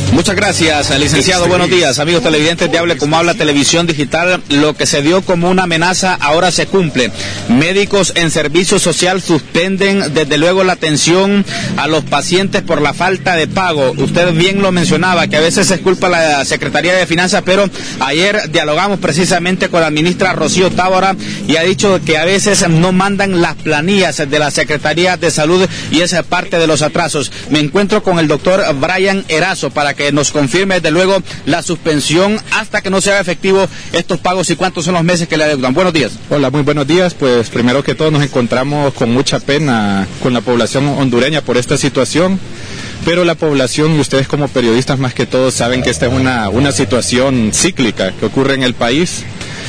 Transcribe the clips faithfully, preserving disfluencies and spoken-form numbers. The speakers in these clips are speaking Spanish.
Muchas gracias, licenciado. Buenos días, amigos televidentes de Hable Como Habla Televisión Digital. Lo que se dio como una amenaza ahora se cumple. Médicos en servicio social suspenden desde luego la atención a los pacientes por la falta de pago. Usted bien lo mencionaba, que a veces se culpa a la Secretaría de Finanzas, pero ayer dialogamos precisamente con la ministra Rocío Tábora y ha dicho que a veces no mandan las planillas de la Secretaría de Salud y esa es parte de los atrasos. Me encuentro con el doctor Brian Erazo para que nos confirme desde luego la suspensión hasta que no se haga efectivo estos pagos y cuántos son los meses que le adeudan. Buenos días. Hola, muy buenos días. Pues primero que todo nos encontramos con mucha pena con la población hondureña por esta situación, pero la población y ustedes como periodistas más que todo saben que esta es una, una situación cíclica que ocurre en el país,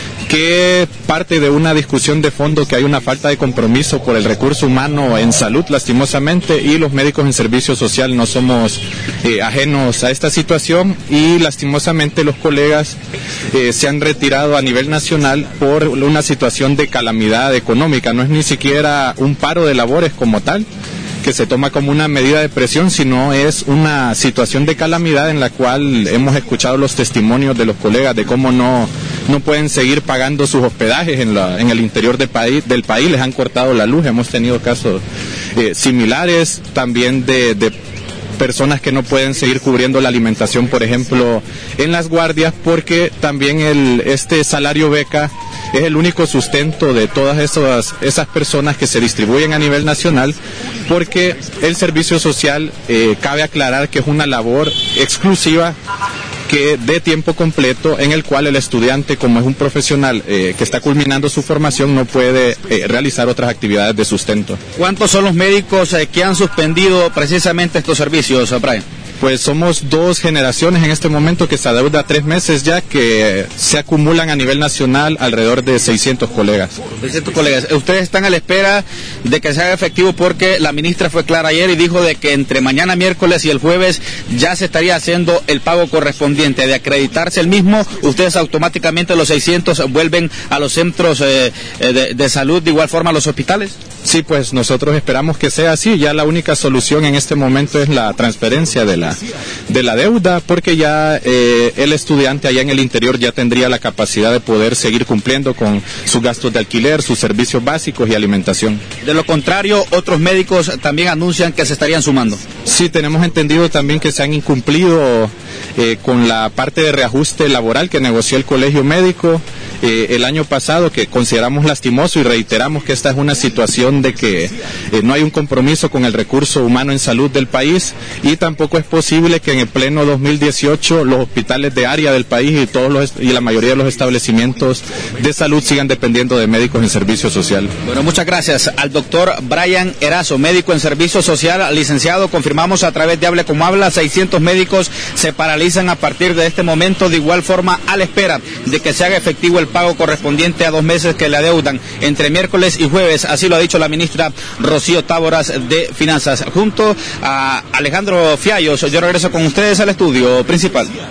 que parte de una discusión de fondo que hay una falta de compromiso por el recurso humano en salud, lastimosamente, y los médicos en servicio social no somos eh, ajenos a esta situación y lastimosamente los colegas eh, se han retirado a nivel nacional por una situación de calamidad económica. No es ni siquiera un paro de labores como tal, que se toma como una medida de presión, sino es una situación de calamidad en la cual hemos escuchado los testimonios de los colegas de cómo no, no pueden seguir pagando sus hospedajes en, la, en el interior de país, del país, les han cortado la luz, hemos tenido casos eh, similares también de, de personas que no pueden seguir cubriendo la alimentación, por ejemplo, en las guardias, porque también el, este salario beca es el único sustento de todas esas, esas personas que se distribuyen a nivel nacional, porque el servicio social, eh, cabe aclarar que es una labor exclusiva que de tiempo completo en el cual el estudiante, como es un profesional eh, que está culminando su formación, no puede eh, realizar otras actividades de sustento. ¿Cuántos son los médicos eh, que han suspendido precisamente estos servicios, Brian? Pues somos dos generaciones en este momento que se adeuda tres meses ya, que se acumulan a nivel nacional alrededor de seiscientos colegas. seiscientos colegas. Ustedes están a la espera de que se haga efectivo porque la ministra fue clara ayer y dijo de que entre mañana miércoles y el jueves ya se estaría haciendo el pago correspondiente. De acreditarse el mismo, ustedes automáticamente los seiscientos vuelven a los centros eh, de, de salud, de igual forma a los hospitales. Sí, pues nosotros esperamos que sea así. Ya la única solución en este momento es la transferencia de la de la deuda, porque ya eh, el estudiante allá en el interior ya tendría la capacidad de poder seguir cumpliendo con sus gastos de alquiler, sus servicios básicos y alimentación. De lo contrario, otros médicos también anuncian que se estarían sumando. Sí, tenemos entendido también que se han incumplido eh, con la parte de reajuste laboral que negoció el Colegio Médico eh, el año pasado, que consideramos lastimoso y reiteramos que esta es una situación de que eh, no hay un compromiso con el recurso humano en salud del país, y tampoco es posible que en el pleno dos mil dieciocho los hospitales de área del país y todos los y la mayoría de los establecimientos de salud sigan dependiendo de médicos en servicio social. Bueno, muchas gracias al doctor Brian Erazo, médico en servicio social, licenciado. Confirmamos a través de Hable Como Habla, seiscientos médicos se paralizan a partir de este momento, de igual forma a la espera de que se haga efectivo el pago correspondiente a dos meses que le adeudan entre miércoles y jueves. Así lo ha dicho la ministra Rocío Tábora de Finanzas. Junto a Alejandro Fiallos, yo regreso con ustedes al estudio principal.